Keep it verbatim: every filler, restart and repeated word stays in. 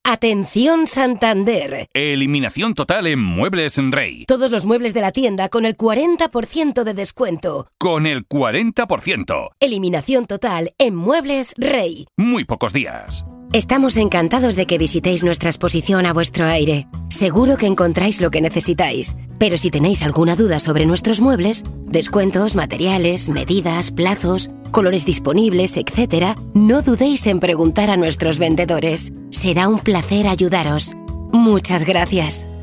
Atención Santander. Eliminación total en Muebles Rey. Todos los muebles de la tienda con el cuarenta por ciento de descuento. Con el cuarenta por ciento. Eliminación total en Muebles Rey. Muy pocos días. Estamos encantados de que visitéis nuestra exposición a vuestro aire. Seguro que encontráis lo que necesitáis. Pero si tenéis alguna duda sobre nuestros muebles, descuentos, materiales, medidas, plazos, colores disponibles, etcétera, no dudéis en preguntar a nuestros vendedores. Será un placer ayudaros. Muchas gracias.